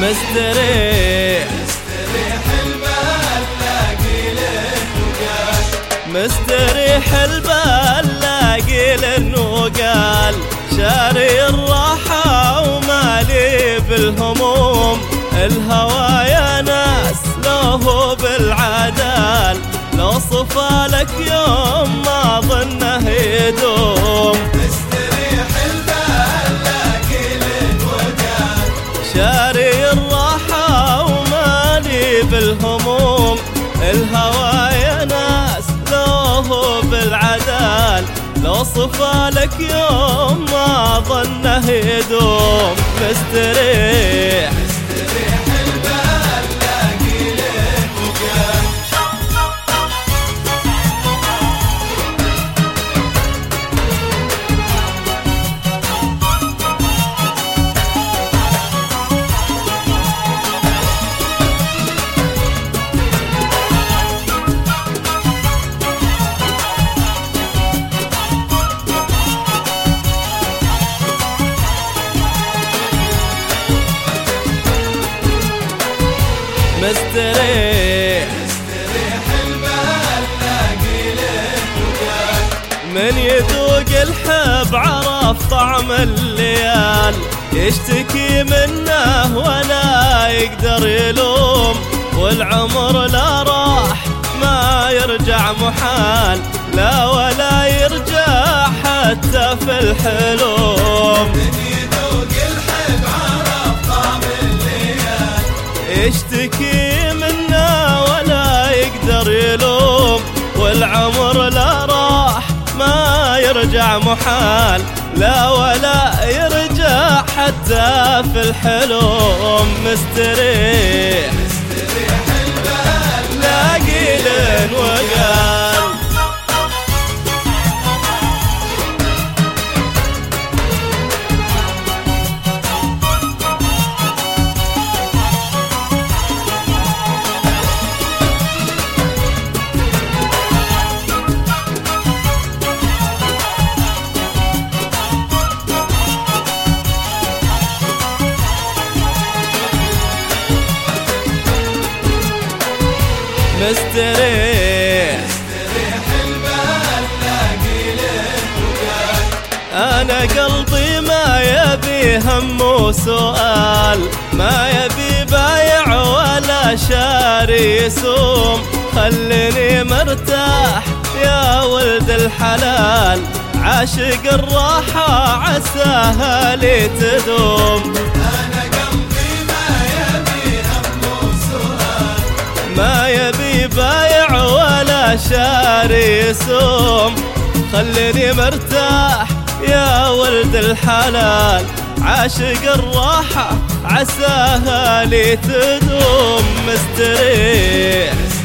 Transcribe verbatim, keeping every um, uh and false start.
مستريح مستريح البال لاقي له وقال مستريح البال لاقي له وقال شاري الراحة ومالي بالهموم الهوى يا ناس له بالعدال لو صفى لك يوم ما ظنه يدوم مستريح البال لاقي له وقال شاري الراحة ومالي بالهموم الهوى يا ناس له بالعدال لو صفى لك يوم ما ظنه يدوم مستريح مستريح البال لاقي له وقال مستريح مستريح البال لاقي له وقال من يذوق الحب عرف طعم الليال يشتكي منه ولا يقدر يلوم والعمر لا راح ما يرجع محال لا ولا يرجع حتى في الحلوم من يذوق الحب عرف طعم الليال يشتكي منه ولا يقدر يلوم والعمر لا راح ما يرجع محال لا ولا يرجع حتى في الحلوم مستريح مستريح البال لاقي له وقال مستريح مستريح البال لاقي له وقال أنا قلبي ما يبي هم وسؤال ما يبي بايع ولا شاري يسوم خلني مرتاح يا ولد الحلال عاشق الراحة عساها لي تدوم أنا قلبي ما يبي هم وسؤال ما يبي بايع ولا شاري يسوم خلني مرتاح يا ولد الحلال عاشق الراحة عساها لي تدوم مستريح